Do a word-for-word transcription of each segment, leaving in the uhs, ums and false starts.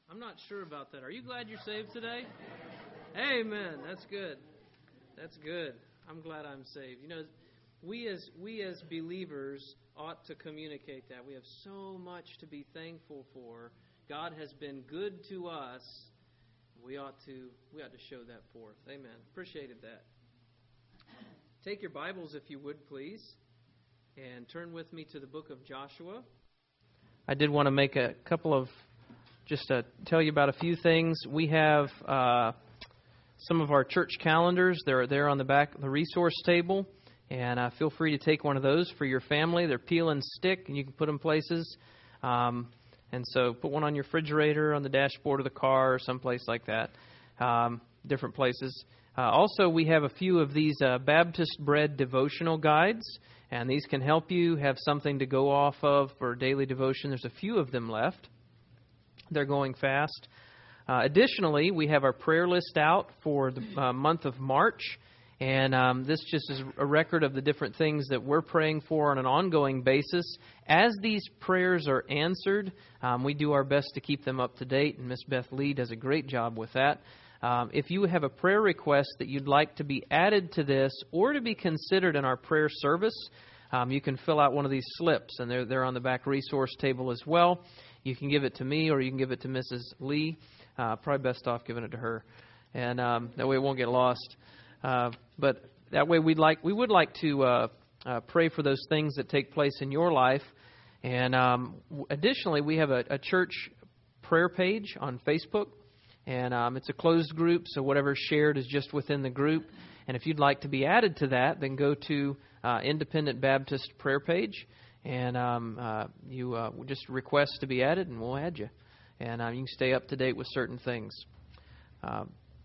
I'm not sure about that. Are you glad you're saved today? Amen. That's good. That's good. I'm glad I'm saved. You know, we as we as believers ought to communicate that. We have so much to be thankful for. God has been good to us. We ought to we ought to show that forth. Amen. Appreciated that. Take your Bibles, if you would, please, and turn with me to the book of Joshua. I did want to make a couple of, just to tell you about a few things. We have uh, some of our church calendars. They're there on the back of the resource table, and uh, feel free to take one of those for your family. They're peel and stick, and you can put them places. Um, and so put one on your refrigerator, on the dashboard of the car, or someplace like that, um, different places. Uh, also, we have a few of these uh, Baptist Bread devotional guides, and these can help you have something to go off of for daily devotion. There's a few of them left. They're going fast. Uh, additionally, we have our prayer list out for the uh, month of March, and um, this just is a record of the different things that we're praying for on an ongoing basis. As these prayers are answered, um, we do our best to keep them up to date, and Miss Beth Lee does a great job with that. Um, if you have a prayer request that you'd like to be added to this or to be considered in our prayer service, um, you can fill out one of these slips, and they're, they're on the back resource table as well. You can give it to me or you can give it to Missus Lee. Uh, probably best off giving it to her, and um, that way it won't get lost. Uh, but that way we'd like we would like to uh, uh, pray for those things that take place in your life. And um, additionally, we have a, a church prayer page on Facebook. And um, it's a closed group, so whatever's shared is just within the group. And if you'd like to be added to that, then go to uh, Independent Baptist prayer page, and um, uh, you uh, just request to be added, and we'll add you. And uh, you can stay up to date with certain things. Uh,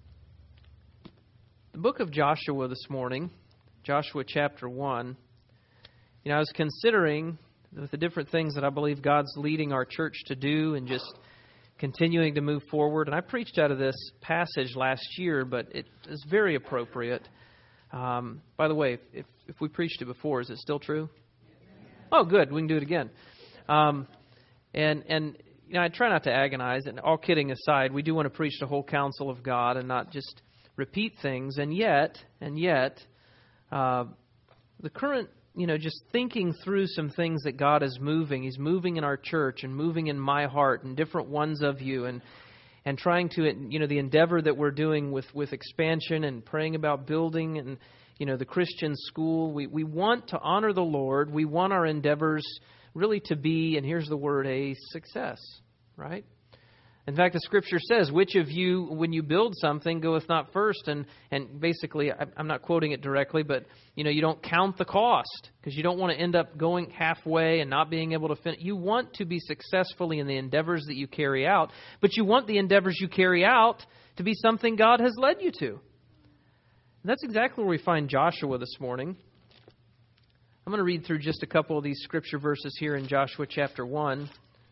the book of Joshua this morning, Joshua chapter one. You know, I was considering the different things that I believe God's leading our church to do, and just continuing to move forward. And I preached out of this passage last year, but it is very appropriate. Um, by the way, if, if we preached it before, is it still true? Oh, good. We can do it again. Um, and, and you know, I try not to agonize. And all kidding aside, we do want to preach the whole counsel of God and not just repeat things. And yet, and yet, uh, the current You know, just thinking through some things that God is moving. He's moving in our church and moving in my heart and different ones of you, and and trying to, you know, the endeavor that we're doing with, with expansion and praying about building and, you know, the Christian school. We, we want to honor the Lord. We want our endeavors really to be, and here's the word, a success, right? In fact, the Scripture says, which of you, when you build something, goeth not first? And, and basically, I'm not quoting it directly, but, you know, you don't count the cost because you don't want to end up going halfway and not being able to finish. You want to be successfully in the endeavors that you carry out, but you want the endeavors you carry out to be something God has led you to. And that's exactly where we find Joshua this morning. I'm going to read through just a couple of these Scripture verses here in Joshua chapter one.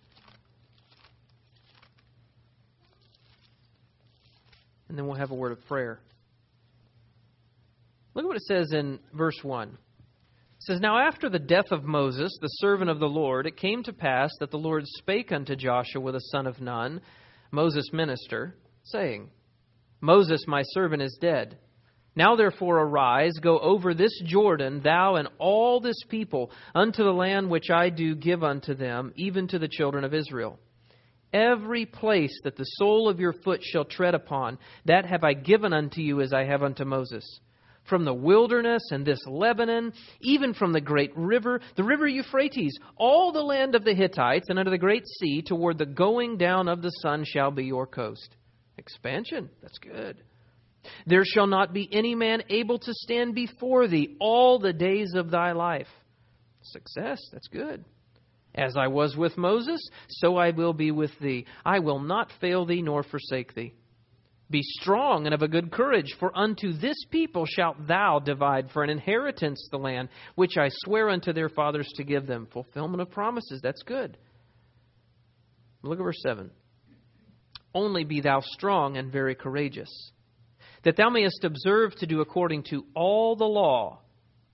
And then we'll have a word of prayer. Look at what it says in verse one. It says, Now after the death of Moses, the servant of the Lord, it came to pass that the Lord spake unto Joshua the son of Nun, Moses' minister, saying, Moses my servant is dead. Now therefore arise, go over this Jordan, thou and all this people, unto the land which I do give unto them, even to the children of Israel. Every place that the sole of your foot shall tread upon, that have I given unto you as I have unto Moses. From the wilderness and this Lebanon, even from the great river, the river Euphrates, all the land of the Hittites, and unto the great sea, toward the going down of the sun shall be your coast. Expansion, that's good. There shall not be any man able to stand before thee all the days of thy life. Success, that's good. As I was with Moses, so I will be with thee. I will not fail thee nor forsake thee. Be strong and of a good courage, for unto this people shalt thou divide for an inheritance the land which I swear unto their fathers to give them. Fulfillment of promises, that's good. Look at verse seven. Only be thou strong and very courageous, that thou mayest observe to do according to all the law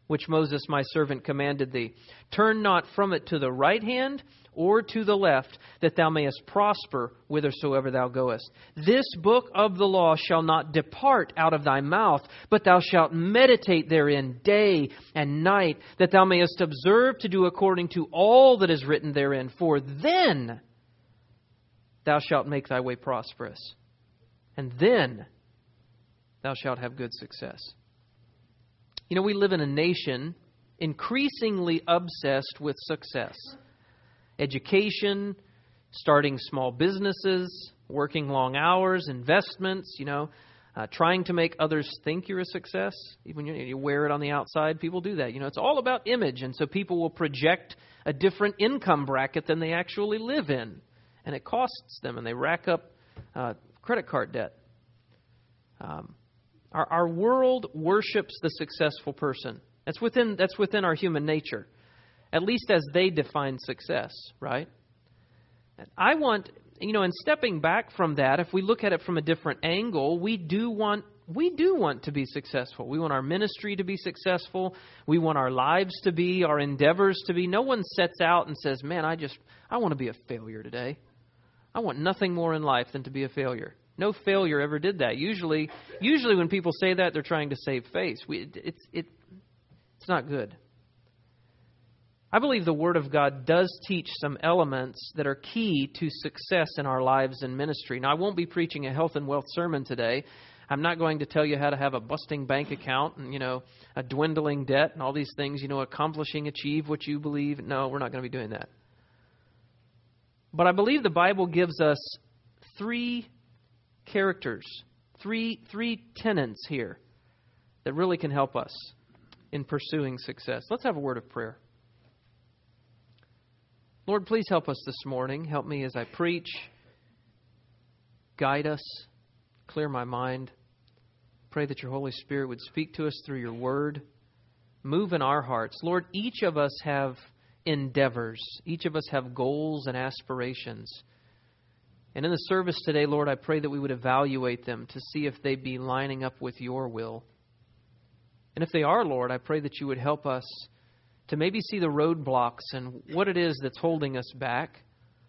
which Moses my servant commanded thee. Turn not from it to the right hand or to the left, that thou mayest prosper whithersoever thou goest. This book of the law shall not depart out of thy mouth, but thou shalt meditate therein day and night, that thou mayest observe to do according to all that is written therein. For then thou shalt make thy way prosperous, and then thou shalt have good success. You know, we live in a nation increasingly obsessed with success. Education, starting small businesses, working long hours, investments, you know, uh, trying to make others think you're a success. Even you, you wear it on the outside, people do that. You know, it's all about image, and so people will project a different income bracket than they actually live in, and it costs them, and they rack up uh, credit card debt. Um, our, our world worships the successful person. That's within that's within our human nature. At least as they define success, right? I want, you know, in stepping back from that, if we look at it from a different angle, we do want we do want to be successful. We want our ministry to be successful. We want our lives to be, our endeavors to be. No one sets out and says, man, I just, I want to be a failure today. I want nothing more in life than to be a failure. No failure ever did that. Usually, usually when people say that, they're trying to save face. We, it's it, it's not good. I believe the Word of God does teach some elements that are key to success in our lives and ministry. Now, I won't be preaching a health and wealth sermon today. I'm not going to tell you how to have a busting bank account and, you know, a dwindling debt and all these things, you know, accomplishing, achieve what you believe. No, we're not going to be doing that. But I believe the Bible gives us three characters, three, three tenets here that really can help us in pursuing success. Let's have a word of prayer. Lord, please help us this morning. Help me as I preach. Guide us. Clear my mind. Pray that your Holy Spirit would speak to us through your word. Move in our hearts. Lord, each of us have endeavors. Each of us have goals and aspirations. And in the service today, Lord, I pray that we would evaluate them to see if they be lining up with your will. And if they are, Lord, I pray that you would help us to maybe see the roadblocks and what it is that's holding us back.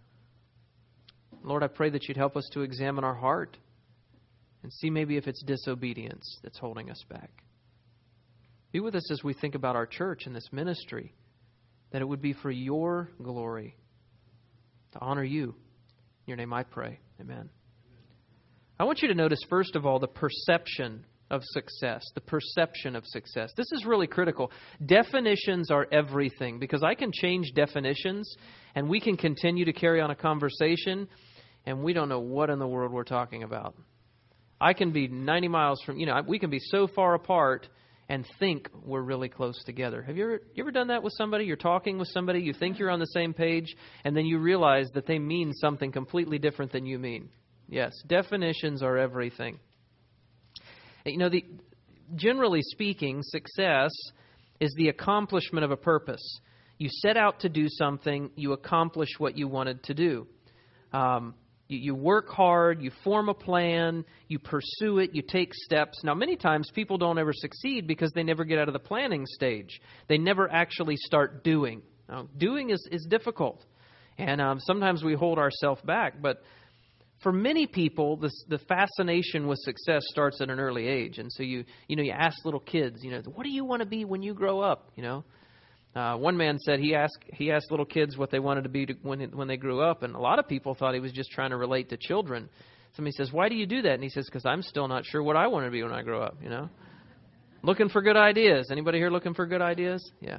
Lord, I pray that you'd help us to examine our heart and see maybe if it's disobedience that's holding us back. Be with us as we think about our church and this ministry, that it would be for your glory, to honor you. In your name I pray. Amen. I want you to notice, first of all, the perception of success, the perception of success. This is really critical. Definitions are everything, because I can change definitions and we can continue to carry on a conversation and we don't know what in the world we're talking about. I can be ninety miles from, you know, we can be so far apart and think we're really close together. Have you ever, you ever done that with somebody? You're talking with somebody, you think you're on the same page, and then you realize that they mean something completely different than you mean. Yes, definitions are everything. You know, the generally speaking, success is the accomplishment of a purpose. You set out to do something, you accomplish what you wanted to do. Um, you, you work hard, you form a plan, you pursue it, you take steps. Now, many times people don't ever succeed because they never get out of the planning stage. They never actually start doing. Now, doing is, is difficult, and um, sometimes we hold ourselves back, but for many people, this, the fascination with success starts at an early age. And so you you know, you ask little kids, you know, what do you want to be when you grow up? You know, uh, one man said he asked he asked little kids what they wanted to be to, when when they grew up, and a lot of people thought he was just trying to relate to children. Somebody says, why do you do that? And he says, because I'm still not sure what I want to be when I grow up. You know, looking for good ideas. Anybody here looking for good ideas? Yeah.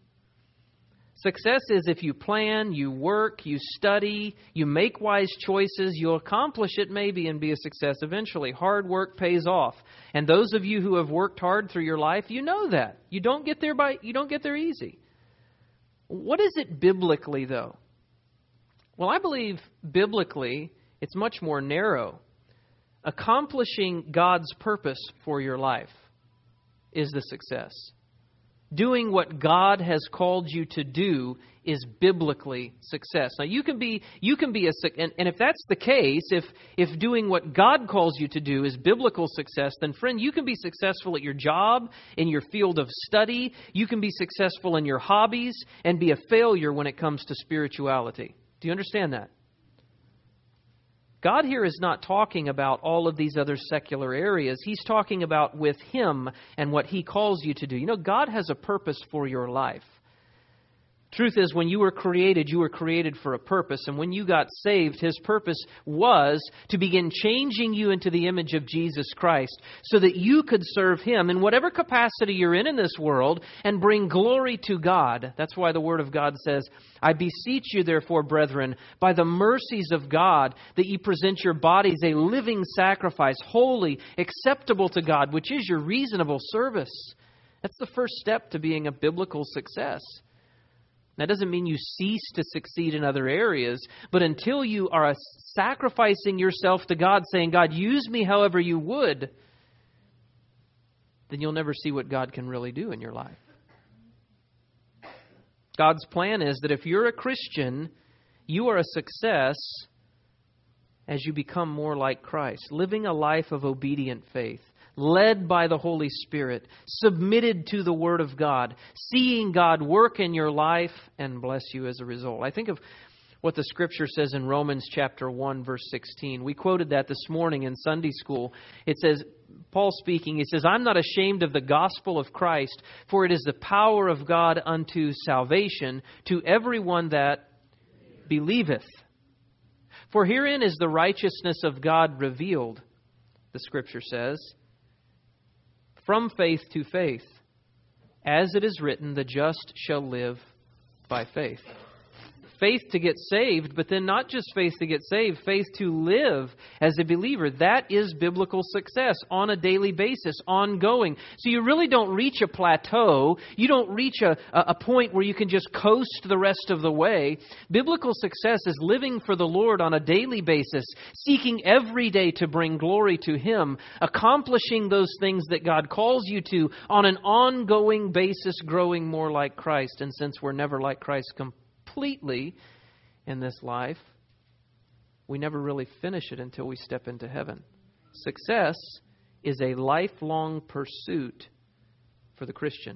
Success is if you plan, you work, you study, you make wise choices, you'll accomplish it maybe and be a success eventually. Hard work pays off. And those of you who have worked hard through your life, you know that. You don't get there by you don't get there easy. What is it biblically, though? Well, I believe biblically it's much more narrow. Accomplishing God's purpose for your life is the success. doing what God has called you to do is biblically success. Now you can be you can be a and, and if that's the case, if if doing what God calls you to do is biblical success, then friend, you can be successful at your job, in your field of study, you can be successful in your hobbies and be a failure when it comes to spirituality. Do you understand that? God here is not talking about all of these other secular areas. He's talking about with Him and what He calls you to do. You know, God has a purpose for your life. Truth is, when you were created, you were created for a purpose. And when you got saved, His purpose was to begin changing you into the image of Jesus Christ so that you could serve Him in whatever capacity you're in in this world and bring glory to God. That's why the Word of God says, I beseech you, therefore, brethren, by the mercies of God, that ye present your bodies a living sacrifice, holy, acceptable to God, which is your reasonable service. That's the first step to being a biblical success. That doesn't mean you cease to succeed in other areas, but until you are sacrificing yourself to God, saying, God, use me however you would, then you'll never see what God can really do in your life. God's plan is that if you're a Christian, you are a success as you become more like Christ, living a life of obedient faith, led by the Holy Spirit, submitted to the Word of God, seeing God work in your life and bless you as a result. I think of what the Scripture says in Romans chapter one, verse sixteen. We quoted that this morning in Sunday school. It says, Paul speaking, he says, I'm not ashamed of the gospel of Christ, for it is the power of God unto salvation to everyone that believeth. For herein is the righteousness of God revealed, the Scripture says, from faith to faith, as it is written, the just shall live by faith. Faith to get saved, but then not just faith to get saved, faith to live as a believer. That is biblical success on a daily basis, ongoing. So you really don't reach a plateau. You don't reach a, a point where you can just coast the rest of the way. Biblical success is living for the Lord on a daily basis, seeking every day to bring glory to Him, accomplishing those things that God calls you to on an ongoing basis, growing more like Christ. And since we're never like Christ completely, completely in this life, we never really finish it until we step into heaven. Success is a lifelong pursuit for the Christian.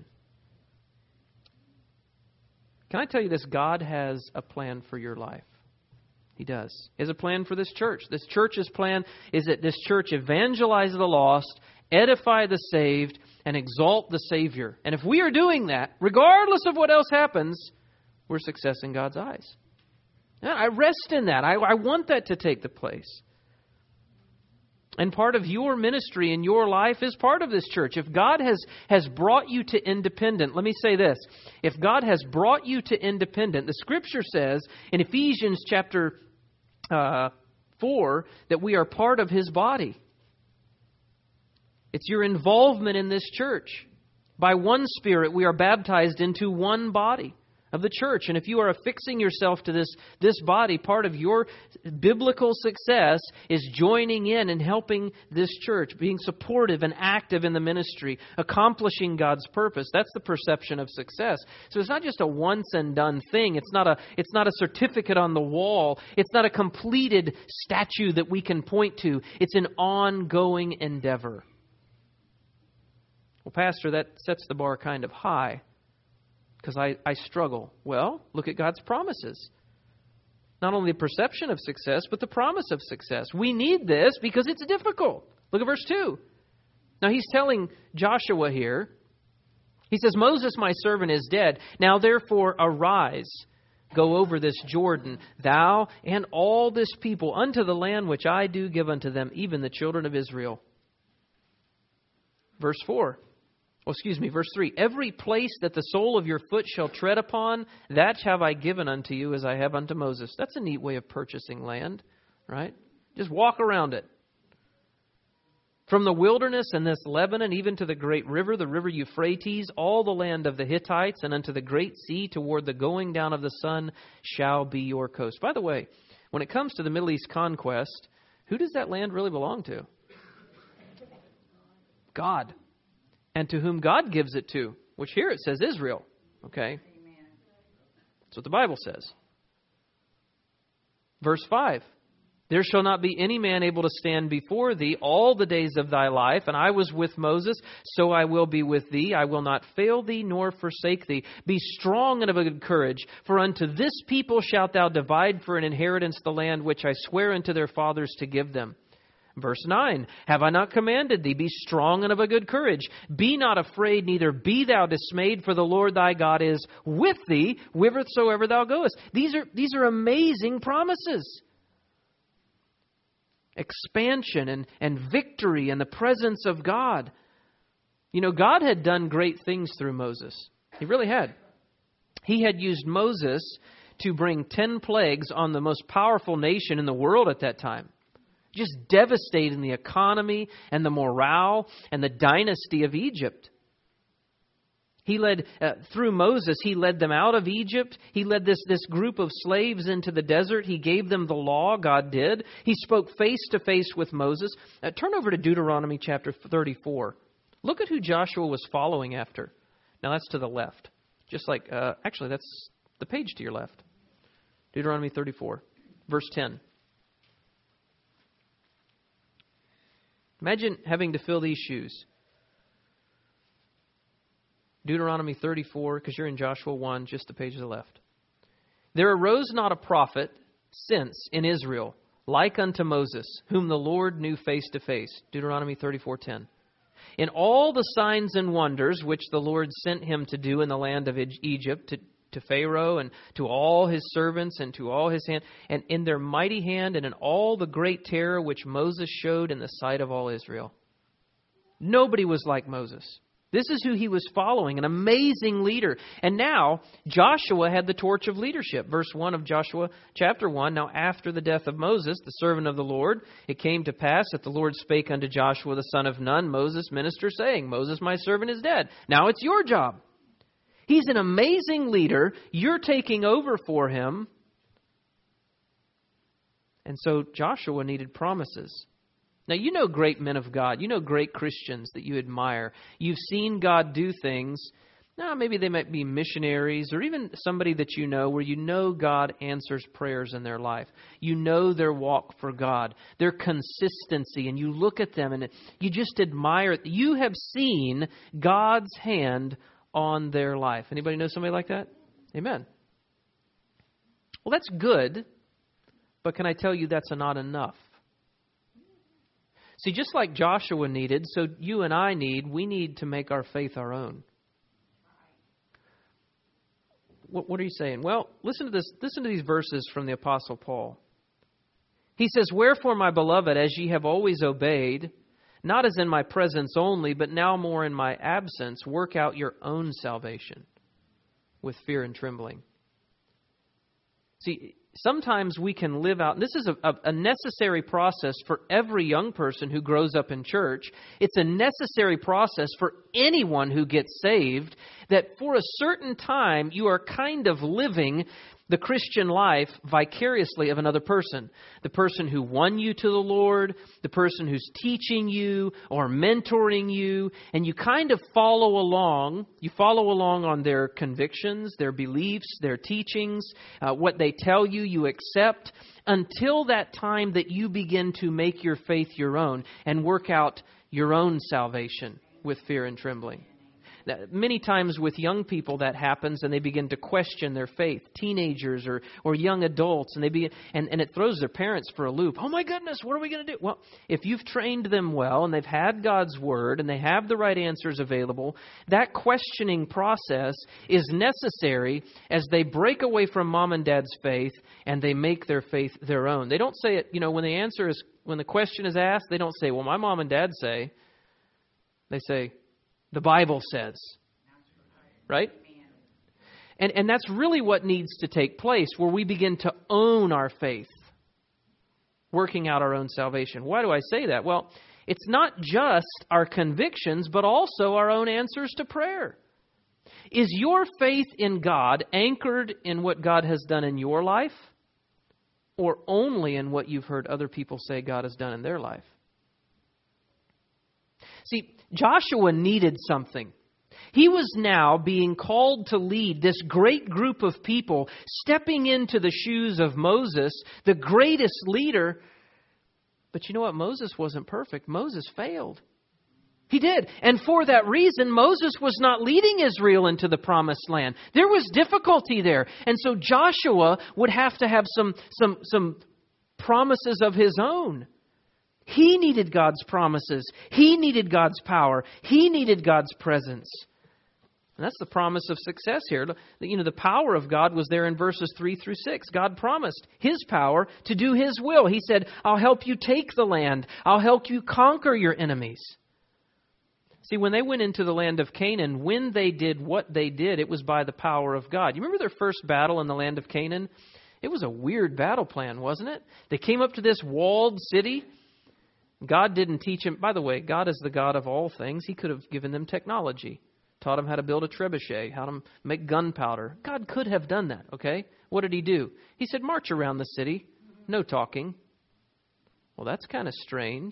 Can I tell you this? God has a plan for your life. He does. He has a plan for this church. This church's plan is that this church evangelize the lost, edify the saved, and exalt the Savior. And if we are doing that, regardless of what else happens, we're success in God's eyes. I rest in that. I, I want that to take the place. And part of your ministry in your life is part of this church. If God has, has brought you to independent, let me say this. If God has brought you to independent, the Scripture says in Ephesians chapter uh, four that we are part of His body. It's your involvement in this church. By one Spirit we are baptized into one body of the church. And if you are affixing yourself to this, this body, part of your biblical success is joining in and helping this church, being supportive and active in the ministry, accomplishing God's purpose. That's the perception of success. So it's not just a once and done thing. It's not a, it's not a certificate on the wall. It's not a completed statue that we can point to. It's an ongoing endeavor. Well, Pastor, that sets the bar kind of high, because I, I struggle. Well, look at God's promises. Not only the perception of success, but the promise of success. We need this because it's difficult. Look at verse two. Now he's telling Joshua here, he says, Moses, my servant, is dead. Now therefore arise, go over this Jordan, thou and all this people, unto the land which I do give unto them, even the children of Israel. Verse four. Oh, excuse me, verse three. Every place that the sole of your foot shall tread upon, that have I given unto you as I have unto Moses. That's a neat way of purchasing land, right? Just walk around it. From the wilderness and this Lebanon, even to the great river, the river Euphrates, all the land of the Hittites, and unto the great sea, toward the going down of the sun, shall be your coast. By the way, when it comes to the Middle East conquest, who does that land really belong to? God. And to whom God gives it to. which here it says Israel. Okay? That's what the Bible says. Verse five. There shall not be any man able to stand before thee all the days of thy life. And I was with Moses, so I will be with thee. I will not fail thee nor forsake thee. Be strong and of a good courage. For unto this people shalt thou divide for an inheritance the land which I swear unto their fathers to give them. Verse nine, have I not commanded thee? Be strong and of a good courage. Be not afraid, neither be thou dismayed, for the Lord thy God is with thee, whithersoever thou goest. These are, these are amazing promises. Expansion and, and victory and the presence of God. You know, God had done great things through Moses. He really had. He had used Moses to bring ten plagues on the most powerful nation in the world at that time. Just devastating the economy and the morale and the dynasty of Egypt. He led, uh, through Moses, he led them out of Egypt. He led this, this group of slaves into the desert. He gave them the law, God did. He spoke face to face with Moses. Uh, turn over to Deuteronomy chapter thirty-four. Look at who Joshua was following after. Now that's to the left. Just like, uh, actually that's the page to your left. Deuteronomy thirty-four, verse ten. Imagine having to fill these shoes. Deuteronomy thirty-four, because you're in Joshua one, just the page to the left. There arose not a prophet since in Israel, like unto Moses, whom the Lord knew face to face. Deuteronomy thirty-four ten. In all the signs and wonders which the Lord sent him to do in the land of Egypt, to, to Pharaoh and to all his servants and to all his hand, and in their mighty hand and in all the great terror which Moses showed in the sight of all Israel. Nobody was like Moses. This is who he was following, an amazing leader. And now Joshua had the torch of leadership. Verse one of Joshua chapter one, now after the death of Moses, the servant of the Lord, it came to pass that the Lord spake unto Joshua the son of Nun, Moses' minister, saying, Moses my servant is dead. Now it's your job. He's an amazing leader. You're taking over for him. And so Joshua needed promises. Now, you know great men of God. You know great Christians that you admire. You've seen God do things. Now, maybe they might be missionaries or even somebody that you know where you know God answers prayers in their life. You know their walk for God, their consistency, and you look at them and you just admire it. You have seen God's hand on their life. Anybody know somebody like that? Amen. Well, that's good, but can I tell you that's not enough? See, just like Joshua needed, so you and I need, we need to make our faith our own. What, what are you saying? Well, listen to this. Listen to these verses from the Apostle Paul. He says, Wherefore, my beloved, as ye have always obeyed, not as in my presence only, but now more in my absence, work out your own salvation with fear and trembling. See, sometimes we can live out, and this is a, a necessary process for every young person who grows up in church. It's a necessary process for anyone who gets saved, that for a certain time you are kind of living the Christian life vicariously of another person. The person who won you to the Lord, the person who's teaching you or mentoring you, and you kind of follow along. You follow along on their convictions, their beliefs, their teachings, uh, what they tell you, you accept, until that time that you begin to make your faith your own and work out your own salvation with fear and trembling. Many times with young people that happens and they begin to question their faith, teenagers or, or young adults, and they begin, and, and it throws their parents for a loop. Oh my goodness, what are we going to do? Well, if you've trained them well and they've had God's Word and they have the right answers available, that questioning process is necessary as they break away from mom and dad's faith and they make their faith their own. They don't say it, you know, when the answer is, when the question is asked, they don't say, well, my mom and dad say. They say, the Bible says, right? And and that's really what needs to take place, where we begin to own our faith, working out our own salvation. Why do I say that? Well, it's not just our convictions, but also our own answers to prayer. Is your faith in God anchored in what God has done in your life, or only in what you've heard other people say God has done in their life? See, Joshua needed something. He was now being called to lead this great group of people, stepping into the shoes of Moses, the greatest leader. But you know what? Moses wasn't perfect. Moses failed. He did. And for that reason, Moses was not leading Israel into the promised land. There was difficulty there. And so Joshua would have to have some, some, some promises of his own. He needed God's promises. He needed God's power. He needed God's presence. And that's the promise of success here. You know, the power of God was there in verses three through six. God promised His power to do His will. He said, I'll help you take the land. I'll help you conquer your enemies. See, when they went into the land of Canaan, when they did what they did, it was by the power of God. You remember their first battle in the land of Canaan? It was a weird battle plan, wasn't it? They came up to this walled city. God didn't teach them. By the way, God is the God of all things. He could have given them technology, taught them how to build a trebuchet, how to make gunpowder. God could have done that, okay? What did He do? He said, march around the city. No talking. Well, that's kind of strange.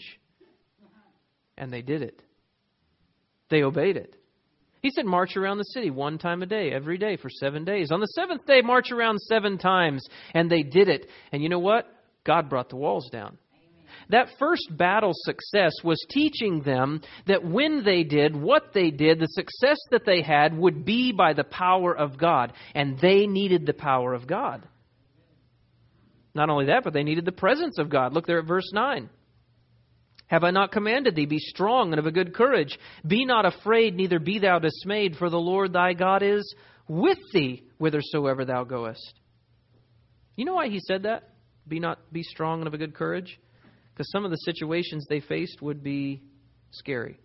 And they did it. They obeyed it. He said, march around the city one time a day, every day for seven days. On the seventh day, march around seven times. And they did it. And you know what? God brought the walls down. That first battle success was teaching them that when they did what they did, the success that they had would be by the power of God. And they needed the power of God. Not only that, but they needed the presence of God. Look there at verse nine. Have I not commanded thee, be strong and of a good courage? Be not afraid, neither be thou dismayed, for the Lord thy God is with thee whithersoever thou goest. You know why He said that? Be not be strong and of a good courage? Because some of the situations they faced would be scary.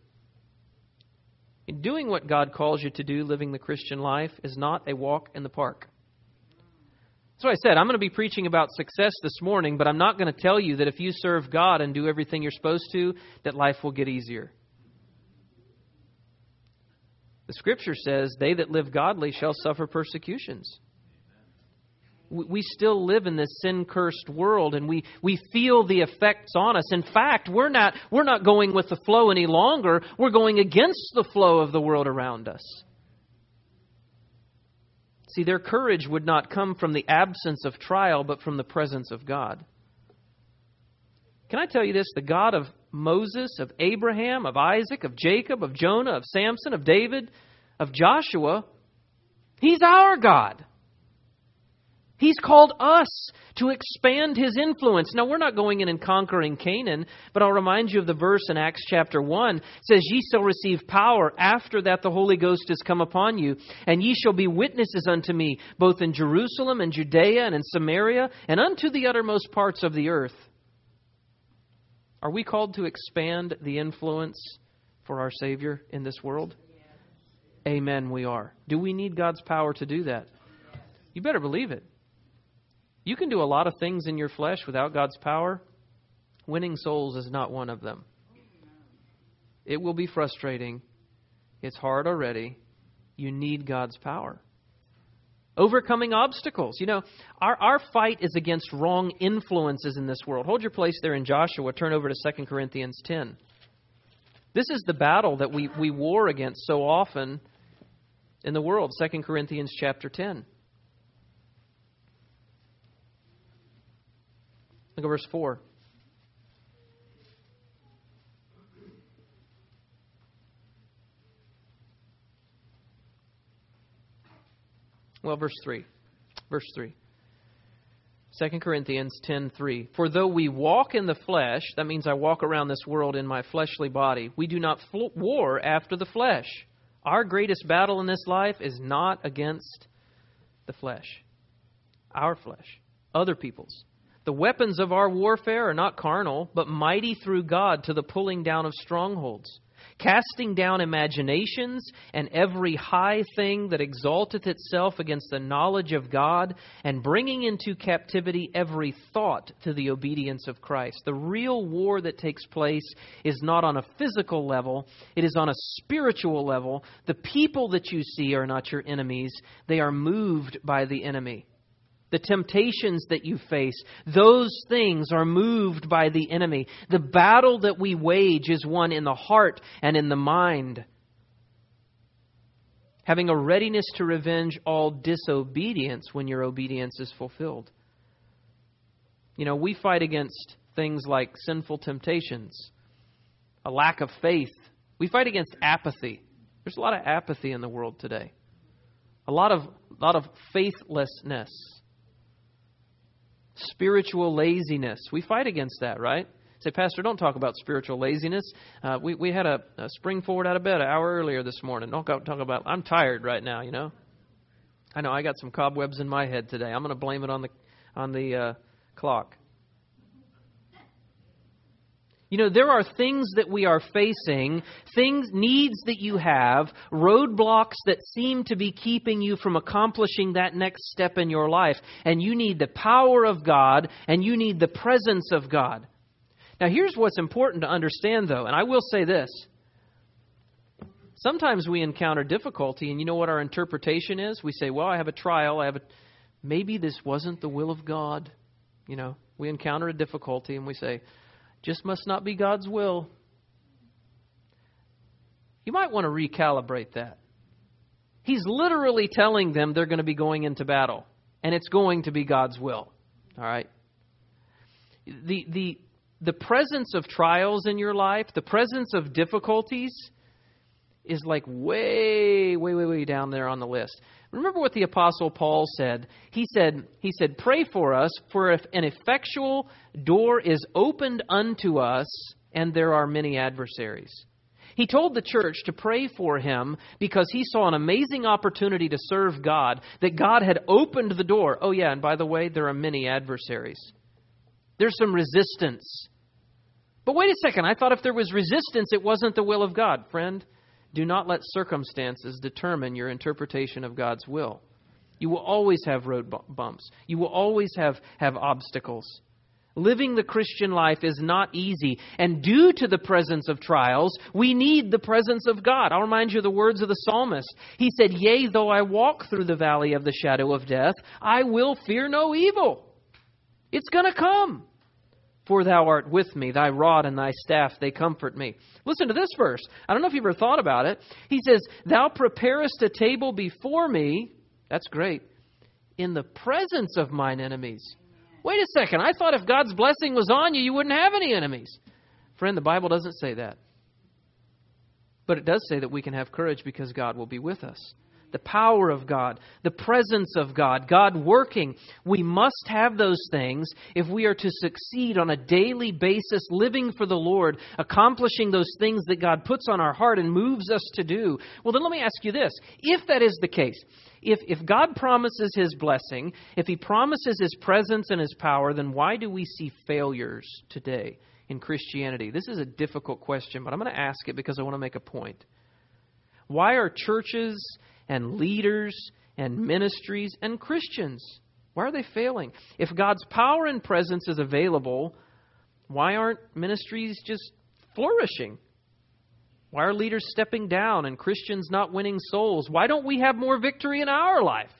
In doing what God calls you to do, living the Christian life, is not a walk in the park. That's what I said. I'm going to be preaching about success this morning, but I'm not going to tell you that if you serve God and do everything you're supposed to, that life will get easier. The Scripture says, they that live godly shall suffer persecutions. We still live in this sin-cursed world, and we, we feel the effects on us. In fact, we're not, we're not going with the flow any longer. We're going against the flow of the world around us. See, their courage would not come from the absence of trial, but from the presence of God. Can I tell you this? The God of Moses, of Abraham, of Isaac, of Jacob, of Jonah, of Samson, of David, of Joshua, He's our God. He's called us to expand His influence. Now, we're not going in and conquering Canaan, but I'll remind you of the verse in Acts chapter one. It says, ye shall receive power. After that the Holy Ghost is come upon you, and ye shall be witnesses unto me, both in Jerusalem and Judea and in Samaria, and unto the uttermost parts of the earth. Are we called to expand the influence for our Savior in this world? Yes. Amen, we are. Do we need God's power to do that? Yes. You better believe it. You can do a lot of things in your flesh without God's power. Winning souls is not one of them. It will be frustrating. It's hard already. You need God's power. Overcoming obstacles. You know, our, our fight is against wrong influences in this world. Hold your place there in Joshua. Turn over to Second Corinthians ten. This is the battle that we, we war against so often in the world. Second Corinthians chapter ten. Look at verse four. Well, verse three. Verse three. Second Corinthians ten three. For though we walk in the flesh, that means I walk around this world in my fleshly body, we do not fl- war after the flesh. Our greatest battle in this life is not against the flesh. Our flesh. Other people's. The weapons of our warfare are not carnal, but mighty through God to the pulling down of strongholds, casting down imaginations and every high thing that exalteth itself against the knowledge of God, and bringing into captivity every thought to the obedience of Christ. The real war that takes place is not on a physical level. It is on a spiritual level. The people that you see are not your enemies. They are moved by the enemy. The temptations that you face, those things are moved by the enemy. The battle that we wage is one in the heart and in the mind. having a readiness to revenge all disobedience when your obedience is fulfilled. You know, we fight against things like sinful temptations, a lack of faith. We fight against apathy. There's a lot of apathy in the world today. A lot of, lot of faithlessness. Spiritual laziness. We fight against that, right? Say, Pastor, don't talk about spiritual laziness. Uh, we, we had a, a spring forward out of bed an hour earlier this morning. Don't go, talk about, I'm tired right now, you know. I know I got some cobwebs in my head today. I'm going to blame it on the, on the uh, clock. You know, there are things that we are facing, things, needs that you have, roadblocks that seem to be keeping you from accomplishing that next step in your life. And you need the power of God, and you need the presence of God. Now, here's what's important to understand, though, and I will say this. Sometimes we encounter difficulty, and you know what our interpretation is? We say, well, I have a trial, I have a... maybe this wasn't the will of God. You know, we encounter a difficulty, and we say, just must not be God's will. You might want to recalibrate that. He's literally telling them they're going to be going into battle, and it's going to be God's will. All right? The the the presence of trials in your life, the presence of difficulties is like way, way, way, way down there on the list. Remember what the Apostle Paul said. He said, he said, pray for us, for if an effectual door is opened unto us, and there are many adversaries. He told the church to pray for him because he saw an amazing opportunity to serve God, that God had opened the door. Oh yeah, and by the way, there are many adversaries. There's some resistance. But wait a second, I thought if there was resistance, it wasn't the will of God. Friend, do not let circumstances determine your interpretation of God's will. You will always have road bumps. You will always have, have obstacles. Living the Christian life is not easy. And due to the presence of trials, we need the presence of God. I'll remind you of the words of the psalmist. He said, yea, though I walk through the valley of the shadow of death, I will fear no evil. It's going to come. For thou art with me, thy rod and thy staff, they comfort me. Listen to this verse. I don't know if you've ever thought about it. He says, thou preparest a table before me. That's great. In the presence of mine enemies. Wait a second. I thought if God's blessing was on you, you wouldn't have any enemies. Friend, the Bible doesn't say that. But it does say that we can have courage because God will be with us. The power of God, the presence of God, God working. We must have those things if we are to succeed on a daily basis, living for the Lord, accomplishing those things that God puts on our heart and moves us to do. Well, then let me ask you this. If that is the case, if, if God promises His blessing, if He promises His presence and His power, then why do we see failures today in Christianity? This is a difficult question, but I'm going to ask it because I want to make a point. Why are churches and leaders and ministries and Christians, why are they failing? If God's power and presence is available, why aren't ministries just flourishing? Why are leaders stepping down and Christians not winning souls? Why don't we have more victory in our life?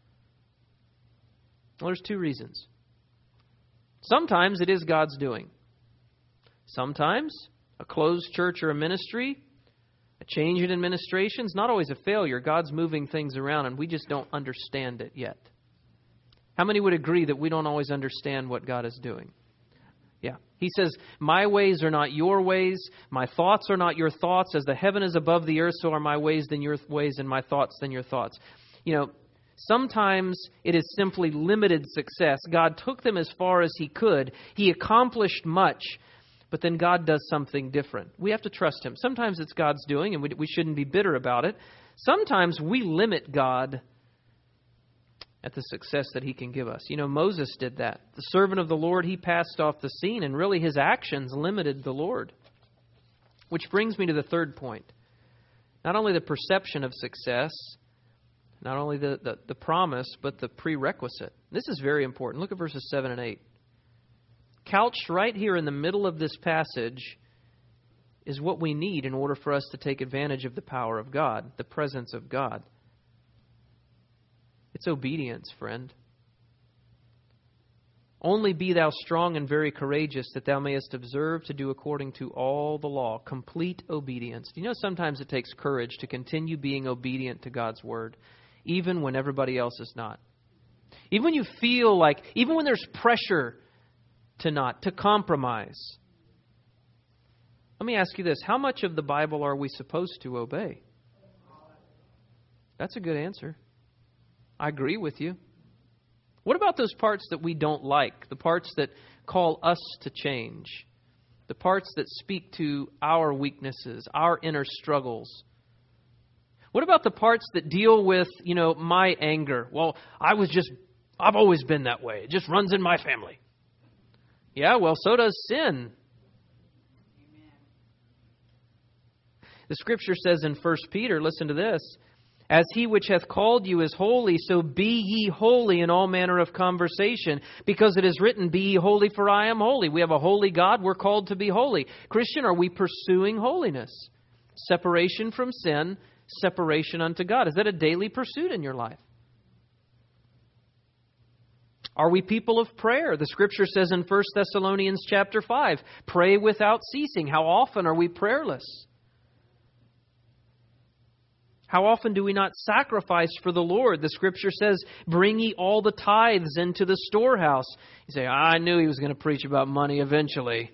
Well, there's two reasons. Sometimes it is God's doing. Sometimes a closed church or a ministry, a change in administration is not always a failure. God's moving things around and we just don't understand it yet. How many would agree that we don't always understand what God is doing? Yeah. He says, my ways are not your ways. My thoughts are not your thoughts. As the heaven is above the earth, so are my ways than your ways, and my thoughts than your thoughts. You know, sometimes it is simply limited success. God took them as far as He could. He accomplished much. But then God does something different. We have to trust Him. Sometimes it's God's doing, and we, we shouldn't be bitter about it. Sometimes we limit God at the success that He can give us. You know, Moses did that. The servant of the Lord, he passed off the scene, and really his actions limited the Lord. Which brings me to the third point. Not only the perception of success, not only the, the, the promise, but the prerequisite. This is very important. Look at verses seven and eight. Couched right here in the middle of this passage is what we need in order for us to take advantage of the power of God, the presence of God. It's obedience, friend. Only be thou strong and very courageous, that thou mayest observe to do according to all the law. Complete obedience. Do you know sometimes it takes courage to continue being obedient to God's word, even when everybody else is not? Even when you feel like, even when there's pressure to not, to compromise. Let me ask you this. How much of the Bible are we supposed to obey? That's a good answer. I agree with you. What about those parts that we don't like? The parts that call us to change? The parts that speak to our weaknesses, our inner struggles? What about the parts that deal with, you know, my anger? Well, I was just, I've always been that way. It just runs in my family. Yeah, well, so does sin. The Scripture says in First Peter, listen to this, as he which hath called you is holy, so be ye holy in all manner of conversation, because it is written, be ye holy, for I am holy. We have a holy God. We're called to be holy. Christian, are we pursuing holiness? Separation from sin, separation unto God. Is that a daily pursuit in your life? Are we people of prayer? The Scripture says in First Thessalonians chapter five, pray without ceasing. How often are we prayerless? How often do we not sacrifice for the Lord? The Scripture says, bring ye all the tithes into the storehouse. You say, I knew he was going to preach about money eventually.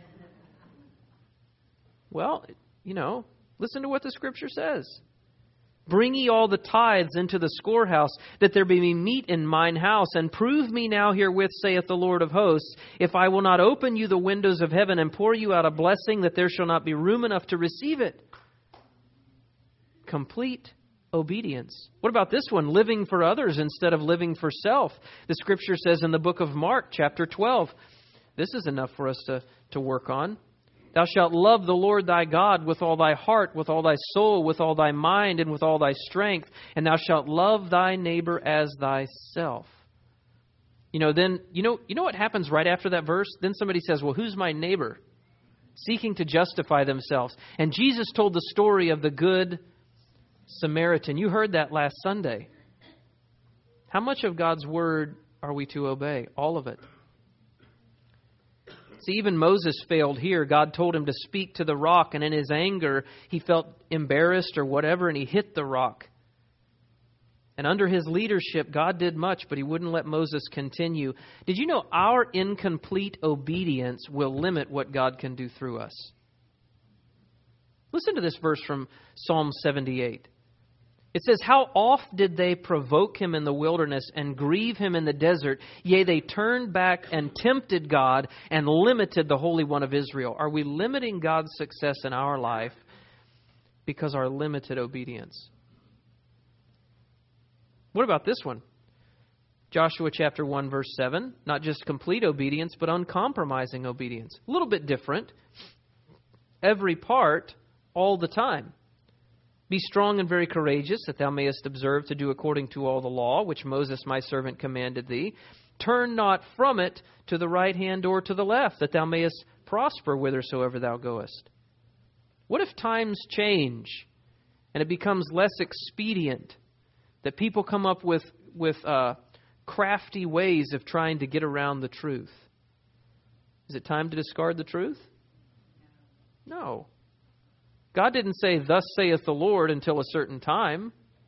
Well, you know, listen to what the Scripture says. Bring ye all the tithes into the storehouse, that there be meat in mine house, and prove me now herewith, saith the Lord of hosts, if I will not open you the windows of heaven and pour you out a blessing, that there shall not be room enough to receive it. Complete obedience. What about this one? Living for others instead of living for self. The Scripture says in the book of Mark, chapter twelve, this is enough for us to, to work on. Thou shalt love the Lord thy God with all thy heart, with all thy soul, with all thy mind, and with all thy strength. And thou shalt love thy neighbor as thyself. You know, then, you know, you know what happens right after that verse? Then somebody says, well, who's my neighbor? Seeking to justify themselves. And Jesus told the story of the good Samaritan. You heard that last Sunday. How much of God's word are we to obey? All of it. See, even Moses failed here. God told him to speak to the rock, and in his anger, he felt embarrassed or whatever, and he hit the rock. And under his leadership, God did much, but he wouldn't let Moses continue. Did you know our incomplete obedience will limit what God can do through us? Listen to this verse from Psalm seventy-eight. It says, how oft did they provoke him in the wilderness and grieve him in the desert? Yea, they turned back and tempted God and limited the Holy One of Israel. Are we limiting God's success in our life because of our limited obedience? What about this one? Joshua chapter one, verse seven. Not just complete obedience, but uncompromising obedience. A little bit different. Every part, all the time. Be strong and very courageous, that thou mayest observe to do according to all the law, which Moses my servant commanded thee. Turn not from it to the right hand or to the left, that thou mayest prosper whithersoever thou goest. What if times change and it becomes less expedient, that people come up with, with uh, crafty ways of trying to get around the truth? Is it time to discard the truth? No. God didn't say, thus saith the Lord, until a certain time.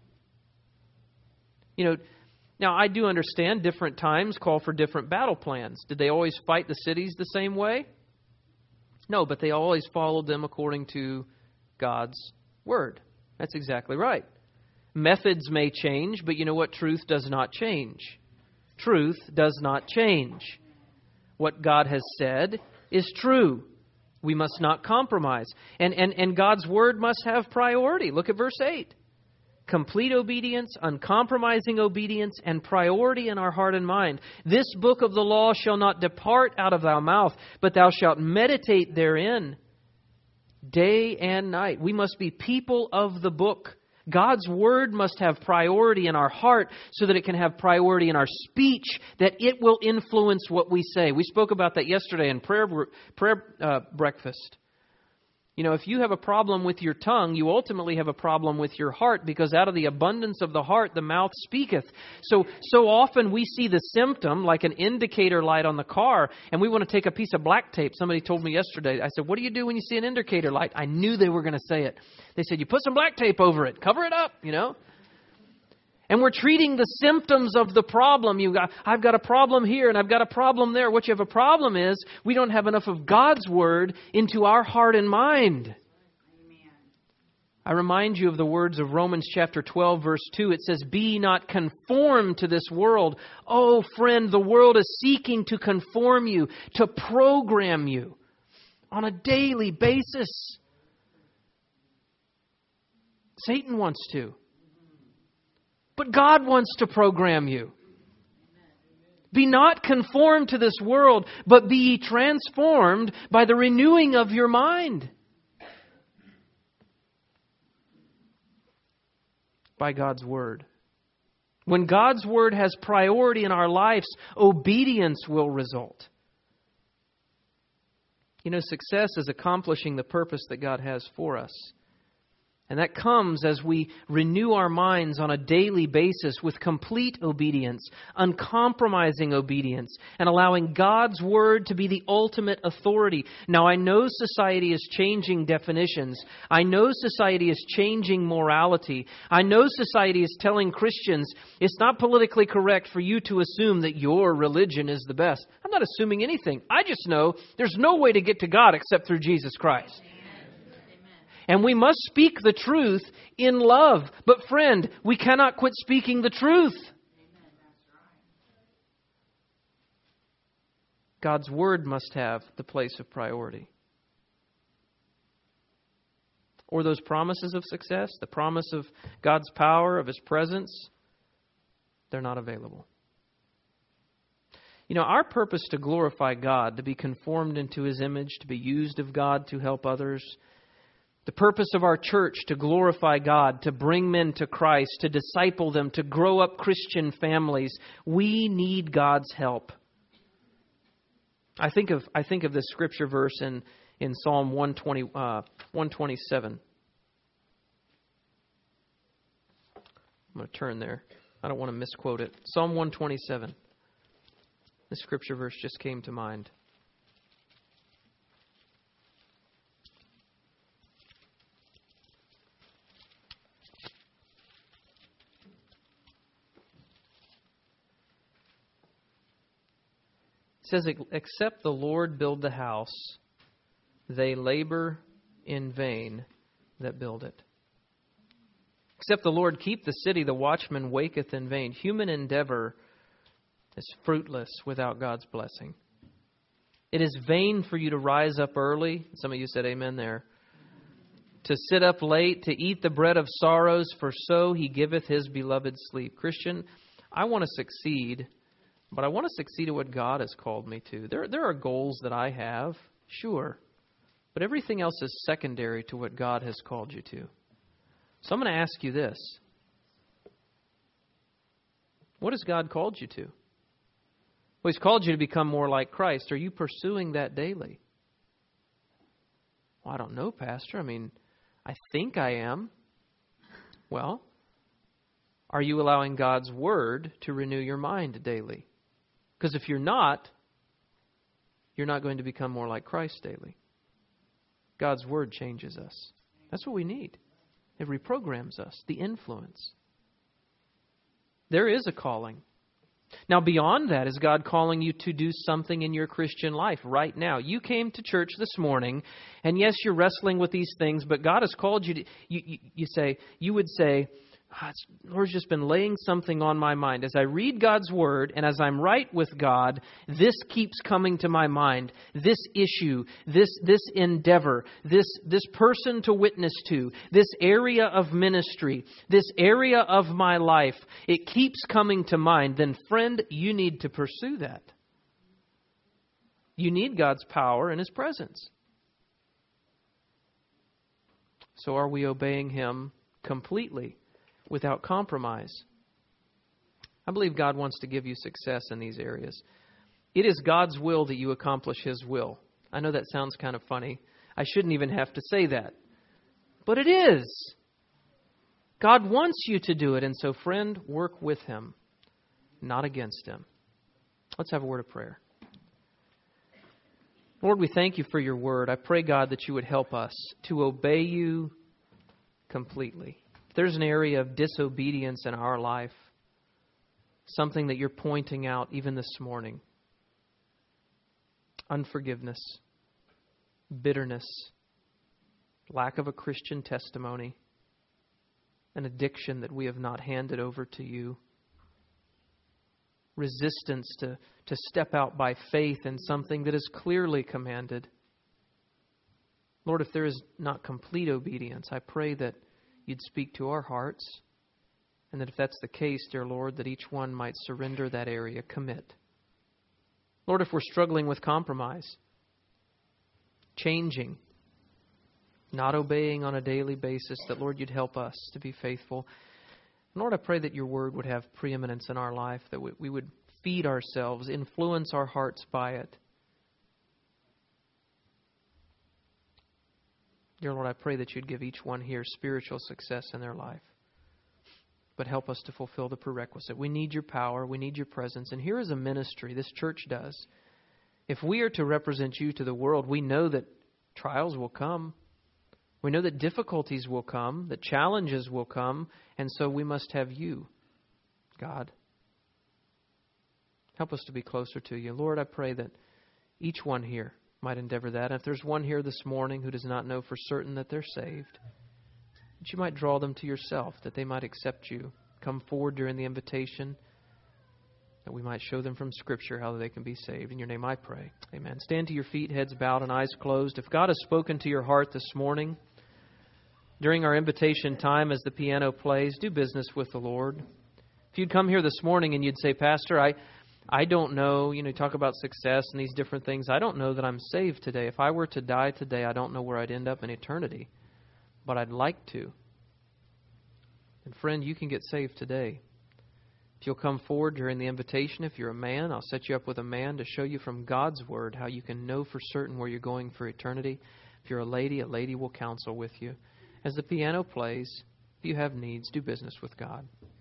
You know, now I do understand different times call for different battle plans. Did they always fight the cities the same way? No, but they always followed them according to God's word. That's exactly right. Methods may change, but you know what? Truth does not change. Truth does not change. What God has said is true. We must not compromise. And, and, and God's word must have priority. Look at verse eight. Complete obedience, uncompromising obedience, and priority in our heart and mind. This book of the law shall not depart out of thy mouth, but thou shalt meditate therein day and night. We must be people of the book. God's word must have priority in our heart so that it can have priority in our speech, that it will influence what we say. We spoke about that yesterday in prayer prayer uh, breakfast. You know, if you have a problem with your tongue, you ultimately have a problem with your heart, because out of the abundance of the heart, the mouth speaketh. So, so often we see the symptom like an indicator light on the car, and we want to take a piece of black tape. Somebody told me yesterday, I said, what do you do when you see an indicator light? I knew they were going to say it. They said, you put some black tape over it, cover it up, you know. And we're treating the symptoms of the problem. You got, I've got a problem here and I've got a problem there. What you have a problem is we don't have enough of God's Word into our heart and mind. Amen. I remind you of the words of Romans chapter twelve, verse two. It says, be ye not conformed to this world. Oh, friend, the world is seeking to conform you, to program you on a daily basis. Satan wants to. But God wants to program you. Be not conformed to this world, but be ye transformed by the renewing of your mind. By God's Word. When God's Word has priority in our lives, obedience will result. You know, success is accomplishing the purpose that God has for us. And that comes as we renew our minds on a daily basis with complete obedience, uncompromising obedience, and allowing God's Word to be the ultimate authority. Now, I know society is changing definitions. I know society is changing morality. I know society is telling Christians it's not politically correct for you to assume that your religion is the best. I'm not assuming anything. I just know there's no way to get to God except through Jesus Christ. And we must speak the truth in love. But friend, we cannot quit speaking the truth. God's Word must have the place of priority. Or those promises of success, the promise of God's power, of His presence, they're not available. You know, our purpose to glorify God, to be conformed into His image, to be used of God to help others, the purpose of our church to glorify God, to bring men to Christ, to disciple them, to grow up Christian families. We need God's help. I think of I think of this scripture verse in, in Psalm one twenty, uh, one twenty-seven. I'm going to turn there. I don't want to misquote it. Psalm one twenty-seven. This scripture verse just came to mind. It says, except the Lord build the house, they labor in vain that build it. Except the Lord keep the city, the watchman waketh in vain. Human endeavor is fruitless without God's blessing. It is vain for you to rise up early. Some of you said amen there. To sit up late, to eat the bread of sorrows, for so He giveth His beloved sleep. Christian, I want to succeed. But I want to succeed at what God has called me to. There, there are goals that I have, sure. But everything else is secondary to what God has called you to. So I'm going to ask you this. What has God called you to? Well, He's called you to become more like Christ. Are you pursuing that daily? Well, I don't know, Pastor. I mean, I think I am. Well, are you allowing God's Word to renew your mind daily? Because if you're not, you're not going to become more like Christ daily. God's Word changes us. That's what we need. It reprograms us, the influence. There is a calling. Now, beyond that, is God calling you to do something in your Christian life right now? You came to church this morning, and yes, you're wrestling with these things, but God has called you to, you, you, you say, you would say, oh, Lord's just been laying something on my mind. As I read God's Word and as I'm right with God, this keeps coming to my mind. This issue, this this endeavor, this this person to witness to, this area of ministry, this area of my life, it keeps coming to mind. Then, friend, you need to pursue that. You need God's power and His presence. So are we obeying Him completely? Without compromise. I believe God wants to give you success in these areas. It is God's will that you accomplish His will. I know that sounds kind of funny. I shouldn't even have to say that. But it is. God wants you to do it. And so, friend, work with Him, not against Him. Let's have a word of prayer. Lord, we thank You for Your word. I pray, God, that You would help us to obey You completely. If there's an area of disobedience in our life, something that You're pointing out even this morning, unforgiveness, bitterness, lack of a Christian testimony, an addiction that we have not handed over to You, resistance to, to step out by faith in something that is clearly commanded. Lord, if there is not complete obedience, I pray that You'd speak to our hearts, and that if that's the case, dear Lord, that each one might surrender that area, commit. Lord, if we're struggling with compromise, changing, not obeying on a daily basis, that, Lord, You'd help us to be faithful. And Lord, I pray that Your word would have preeminence in our life, that we, we would feed ourselves, influence our hearts by it. Dear Lord, I pray that You'd give each one here spiritual success in their life. But help us to fulfill the prerequisite. We need Your power. We need Your presence. And here is a ministry this church does. If we are to represent You to the world, we know that trials will come. We know that difficulties will come, that challenges will come, and so we must have You, God. Help us to be closer to You. Lord, I pray that each one here might endeavor that. And if there's one here this morning who does not know for certain that they're saved, that You might draw them to Yourself, that they might accept You, come forward during the invitation, that we might show them from Scripture how they can be saved. In Your name I pray. Amen. Stand to your feet, heads bowed and eyes closed. If God has spoken to your heart this morning, during our invitation time as the piano plays, do business with the Lord. If you'd come here this morning and you'd say, Pastor, I, I don't know, you know, talk about success and these different things. I don't know that I'm saved today. If I were to die today, I don't know where I'd end up in eternity. But I'd like to. And friend, you can get saved today. If you'll come forward during the invitation, if you're a man, I'll set you up with a man to show you from God's Word how you can know for certain where you're going for eternity. If you're a lady, a lady will counsel with you. As the piano plays, if you have needs, do business with God.